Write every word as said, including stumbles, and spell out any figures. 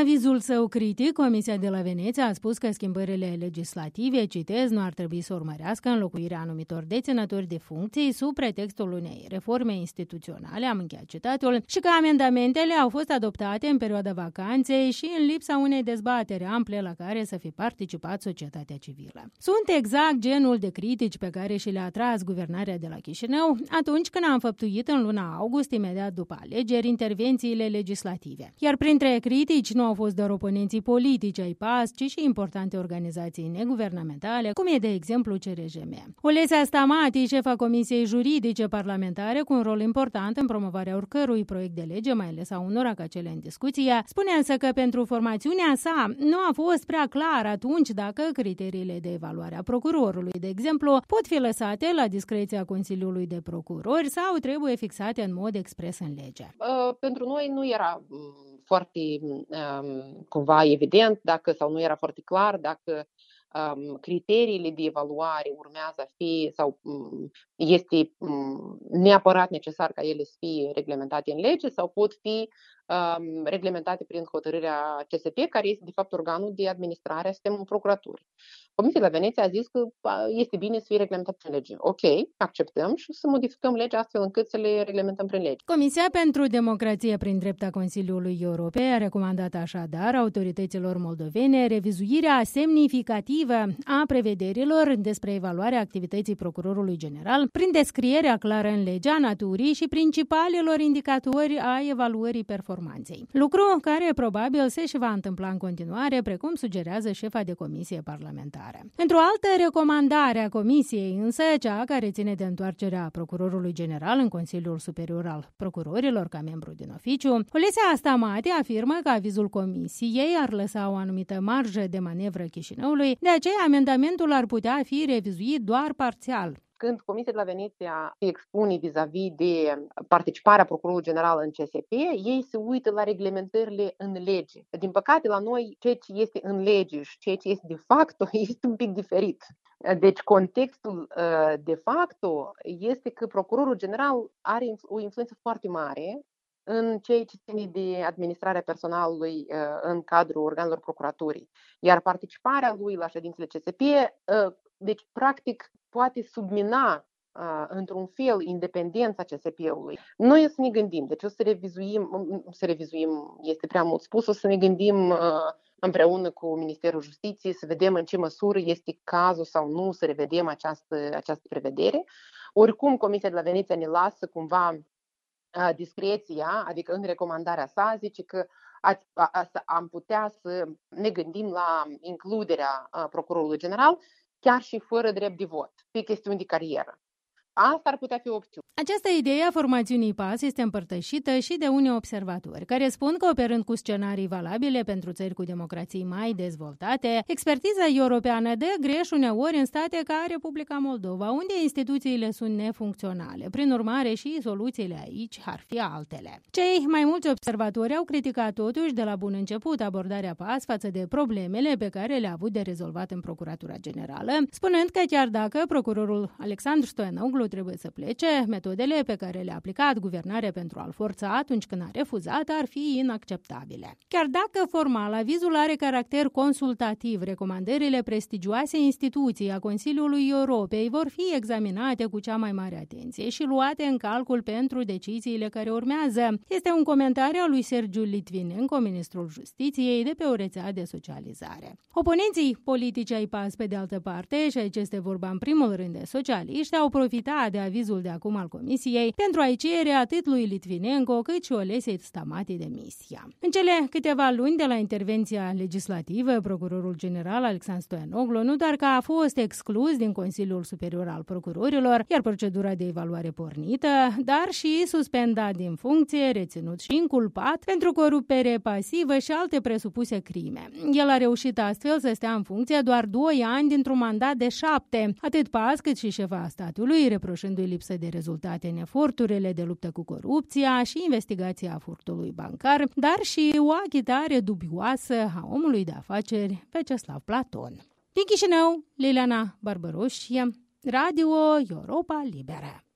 avizul său critic, Comisia de la Veneția a spus că schimbările legislative, citez, nu ar trebui să urmărească înlocuirea anumitor deținători de funcții sub pretextul unei reforme instituționale, am încheiat citatul, și că amendamentele au fost adoptate în perioada vacanței și în lipsa unei dezbateri ample la care să fi participat societatea civilă. Sunt exact genul de critici pe care și le-a atras guvernarea de la Chișinău atunci când a înfăptuit în luna august, imediat după alegeri, intervențiile legislative. Iar printre critici nu au fost doar oponenții politici ai P A S, ci și importante organizații neguvernamentale, cum e de exemplu C R J M. Olesia Stamati, șefa Comisiei Juridice Parlamentare, cu un rol important în promovarea oricărui proiect de lege, mai ales a unora ca cele în discuție, spune însă că pentru formațiunea sa nu a fost prea clar atunci dacă criteriile de evaluare a procurorului, de exemplu, pot fi lăsate la discreția Consiliului de Procurori sau trebuie fixate în mod expres în lege. Uh, pentru noi nu era foarte um, cumva evident dacă sau nu era foarte clar dacă um, criteriile de evaluare urmează a fi sau um, este um, neapărat necesar ca ele să fie reglementate în lege sau pot fi um, reglementate prin hotărârea C S P, care este de fapt organul de administrare a sistemului procuraturii. Comisia de la Veneția a zis că este bine să fie reglementat prin lege. Ok, acceptăm și să modificăm legea astfel încât să le reglementăm prin lege. Comisia pentru Democrație prin drept a Consiliului Europei a recomandat așadar autorităților moldovene revizuirea semnificativă a prevederilor despre evaluarea activității procurorului general prin descrierea clară în legea naturii și principalelor indicatori a evaluării performanței. Lucru care probabil se și va întâmpla în continuare, precum sugerează șefa de comisie parlamentară. Într-o altă recomandare a Comisiei, însă, cea care ține de întoarcerea procurorului general în Consiliul Superior al Procurorilor ca membru din oficiu, Olesia Stamati afirmă că avizul Comisiei ar lăsa o anumită marjă de manevră Chișinăului, de aceea amendamentul ar putea fi revizuit doar parțial. Când Comisia de la Veneția se expune vis-a-vis de participarea Procurorului General în C S P, ei se uită la reglementările în lege. Din păcate, la noi, ceea ce este în lege și ceea ce este de facto este un pic diferit. Deci, contextul de facto este că Procurorul General are o influență foarte mare în ceea ce ține de administrarea personalului în cadrul organelor procuraturii. Iar participarea lui la ședințele C S P, deci, practic, poate submina uh, într-un fel independența C S P-ului. Noi o să ne gândim, deci o să revizuim, să revizuim este prea mult spus, o să ne gândim uh, împreună cu Ministerul Justiției să vedem în ce măsură este cazul sau nu să revedem această, această prevedere. Oricum, Comisia de la Veneția ne lasă cumva uh, discreția, adică în recomandarea sa zice că ați, a, a, am putea să ne gândim la includerea uh, Procurorului General chiar și fără drept de vot, pe chestiuni de carieră. Asta ar putea fi o opțiune. Această idee a formațiunii P A S este împărtășită și de unii observatori, care spun că, operând cu scenarii valabile pentru țări cu democrații mai dezvoltate, expertiza europeană dă greș uneori în state ca Republica Moldova, unde instituțiile sunt nefuncționale. Prin urmare, și soluțiile aici ar fi altele. Cei mai mulți observatori au criticat totuși de la bun început abordarea P A S față de problemele pe care le-a avut de rezolvat în Procuratura Generală, spunând că chiar dacă procurorul Alexandru Stoianoglu trebuie să plece, metodele pe care le-a aplicat guvernarea pentru a-l forța atunci când a refuzat ar fi inacceptabile. Chiar dacă formal avizul are caracter consultativ, recomandările prestigioase instituții a Consiliului Europei vor fi examinate cu cea mai mare atenție și luate în calcul pentru deciziile care urmează. Este un comentariu al lui Sergiu Litvinenko, ministrul Justiției, de pe o rețea de socializare. Oponenții politici ai P A S, pe de altă parte, și aici este vorba în primul rând de socialiști, au profitat de avizul de acum al Comisiei pentru a-i cere atât lui Litvinenko cât și Olesiei Stamati demisia. În cele câteva luni de la intervenția legislativă, procurorul general Alexandru Stoianoglu nu doar că a fost exclus din Consiliul Superior al Procurorilor, iar procedura de evaluare pornită, dar și suspendat din funcție, reținut și inculpat pentru corupere pasivă și alte presupuse crime. El a reușit astfel să stea în funcție doar doi ani dintr-un mandat de șapte. Atât P A S cât și șefa statului, reproșându-i lipsă de rezultate în eforturile de luptă cu corupția și investigația furtului bancar, dar și o achitare dubioasă a omului de afaceri Veceslav Platon. Din Chișinău, Liliana Barbăroșie, Radio Europa Liberă.